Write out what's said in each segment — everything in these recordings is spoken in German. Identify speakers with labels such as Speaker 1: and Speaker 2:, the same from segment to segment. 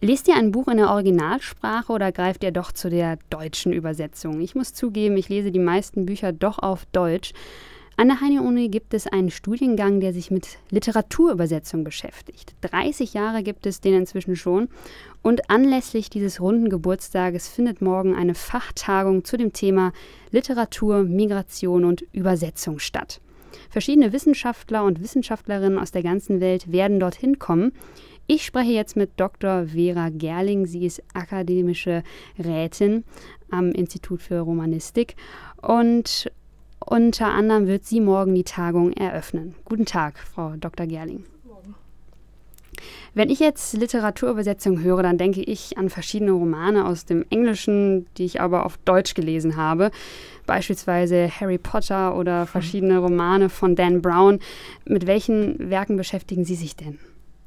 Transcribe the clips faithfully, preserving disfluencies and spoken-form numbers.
Speaker 1: Lest ihr ein Buch in der Originalsprache oder greift ihr doch zu der deutschen Übersetzung? Ich muss zugeben, ich lese die meisten Bücher doch auf Deutsch. An der Heine-Uni gibt es einen Studiengang, der sich mit Literaturübersetzung beschäftigt. dreißig Jahre gibt es den inzwischen schon. Und anlässlich dieses runden Geburtstages findet morgen eine Fachtagung zu dem Thema Literatur, Migration und Übersetzung statt. Verschiedene Wissenschaftler und Wissenschaftlerinnen aus der ganzen Welt werden dorthin kommen. Ich spreche jetzt mit Doktor Vera Gerling. Sie ist akademische Rätin am Institut für Romanistik und unter anderem wird sie morgen die Tagung eröffnen. Guten Tag, Frau Doktor Gerling.
Speaker 2: Morgen.
Speaker 1: Wenn ich jetzt Literaturübersetzung höre, dann denke ich an verschiedene Romane aus dem Englischen, die ich aber auf Deutsch gelesen habe. Beispielsweise Harry Potter oder verschiedene Romane von Dan Brown. Mit welchen Werken beschäftigen Sie sich denn?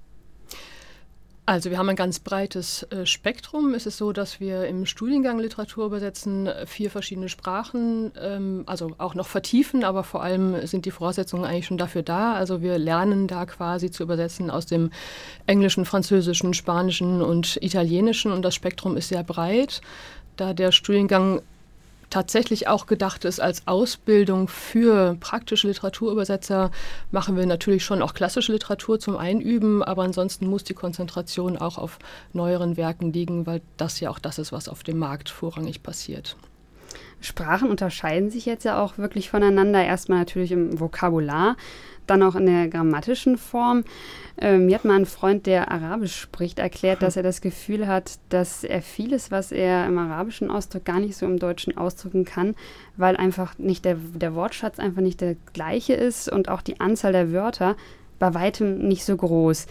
Speaker 2: Also wir haben ein ganz breites äh, Spektrum. Es ist so, dass wir im Studiengang Literatur übersetzen, vier verschiedene Sprachen, ähm, also auch noch vertiefen, aber vor allem sind die Voraussetzungen eigentlich schon dafür da. Also wir lernen da quasi zu übersetzen aus dem Englischen, Französischen, Spanischen und Italienischen und das Spektrum ist sehr breit, da der Studiengang tatsächlich auch gedacht ist als Ausbildung für praktische Literaturübersetzer, machen wir natürlich schon auch klassische Literatur zum Einüben, aber ansonsten muss die Konzentration auch auf neueren Werken liegen, weil das ja auch das ist, was auf dem Markt vorrangig passiert.
Speaker 1: Sprachen unterscheiden sich jetzt ja auch wirklich voneinander. Erstmal natürlich im Vokabular, dann auch in der grammatischen Form. Ähm, mir hat mal ein Freund, der Arabisch spricht, erklärt, dass er das Gefühl hat, dass er vieles, was er im Arabischen ausdrückt, gar nicht so im Deutschen ausdrücken kann, weil einfach nicht der, der Wortschatz einfach nicht der gleiche ist und auch die Anzahl der Wörter bei weitem nicht so groß.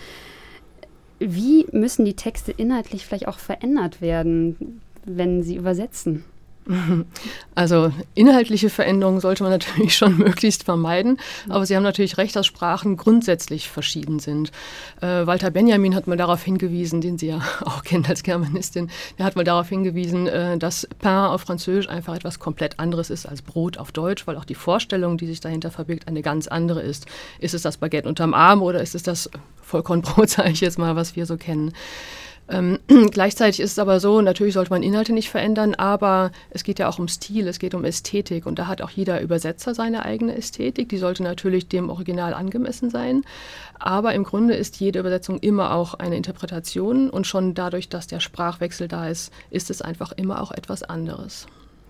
Speaker 1: Wie müssen die Texte inhaltlich vielleicht auch verändert werden, wenn sie übersetzen?
Speaker 2: Also inhaltliche Veränderungen sollte man natürlich schon möglichst vermeiden, aber Sie haben natürlich recht, dass Sprachen grundsätzlich verschieden sind. Äh, Walter Benjamin hat mal darauf hingewiesen, den Sie ja auch kennen als Germanistin, der hat mal darauf hingewiesen, äh, dass Pain auf Französisch einfach etwas komplett anderes ist als Brot auf Deutsch, weil auch die Vorstellung, die sich dahinter verbirgt, eine ganz andere ist. Ist es das Baguette unterm Arm oder ist es das Vollkornbrot, sage ich jetzt mal, was wir so kennen? Ähm, gleichzeitig ist es aber so, natürlich sollte man Inhalte nicht verändern, aber es geht ja auch um Stil, es geht um Ästhetik und da hat auch jeder Übersetzer seine eigene Ästhetik, die sollte natürlich dem Original angemessen sein, aber im Grunde ist jede Übersetzung immer auch eine Interpretation und schon dadurch, dass der Sprachwechsel da ist, ist es einfach immer auch etwas anderes.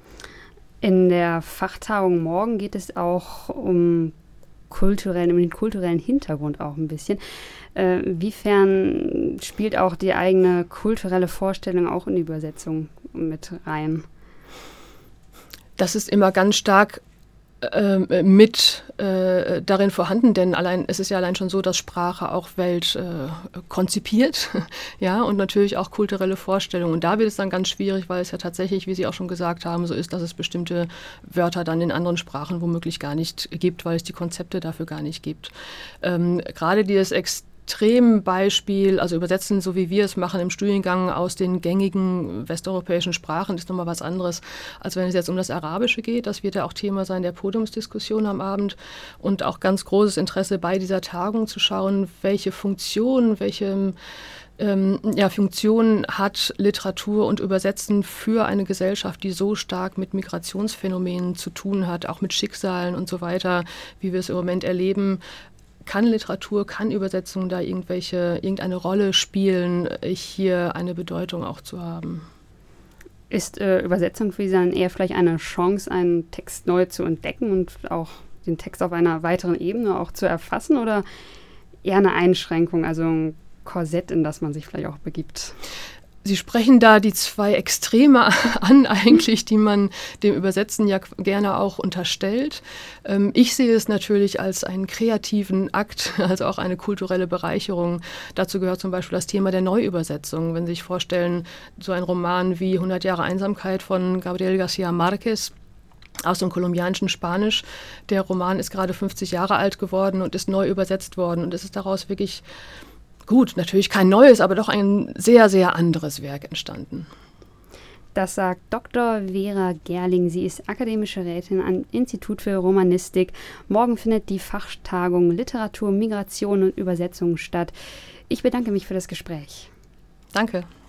Speaker 1: In der Fachtagung morgen geht es auch um kulturellen, um den kulturellen Hintergrund auch ein bisschen. Äh, inwiefern spielt auch die eigene kulturelle Vorstellung auch in die Übersetzung mit rein?
Speaker 2: Das ist immer ganz stark äh, mit äh, darin vorhanden, denn allein, es ist ja allein schon so, dass Sprache auch Welt äh, konzipiert, ja, und natürlich auch kulturelle Vorstellungen. Und da wird es dann ganz schwierig, weil es ja tatsächlich, wie Sie auch schon gesagt haben, so ist, dass es bestimmte Wörter dann in anderen Sprachen womöglich gar nicht gibt, weil es die Konzepte dafür gar nicht gibt. Ähm, gerade dieses Ex Extrembeispiel, also übersetzen, so wie wir es machen im Studiengang aus den gängigen westeuropäischen Sprachen, ist nochmal was anderes, als wenn es jetzt um das Arabische geht. Das wird ja auch Thema sein der Podiumsdiskussion am Abend und auch ganz großes Interesse bei dieser Tagung zu schauen, welche Funktion, welche ähm, ja, Funktion hat Literatur und Übersetzen für eine Gesellschaft, die so stark mit Migrationsphänomenen zu tun hat, auch mit Schicksalen und so weiter, wie wir es im Moment erleben. Kann Literatur, kann Übersetzung da irgendwelche, irgendeine Rolle spielen, hier eine Bedeutung auch zu haben?
Speaker 1: Ist äh, Übersetzung für Sie dann eher vielleicht eine Chance, einen Text neu zu entdecken und auch den Text auf einer weiteren Ebene auch zu erfassen oder eher eine Einschränkung, also ein Korsett, in das man sich vielleicht auch begibt?
Speaker 2: Sie sprechen da die zwei Extreme an eigentlich, die man dem Übersetzen ja gerne auch unterstellt. Ähm, ich sehe es natürlich als einen kreativen Akt, also auch eine kulturelle Bereicherung. Dazu gehört zum Beispiel das Thema der Neuübersetzung. Wenn Sie sich vorstellen, so ein Roman wie hundert Jahre Einsamkeit von Gabriel García Márquez, aus dem kolumbianischen Spanisch. Der Roman ist gerade fünfzig Jahre alt geworden und ist neu übersetzt worden. Und es ist daraus wirklich, gut, natürlich kein neues, aber doch ein sehr, sehr anderes Werk entstanden.
Speaker 1: Das sagt Doktor Vera Gerling. Sie ist akademische Rätin am Institut für Romanistik. Morgen findet die Fachtagung Literatur, Migration und Übersetzung statt. Ich bedanke mich für das Gespräch.
Speaker 2: Danke.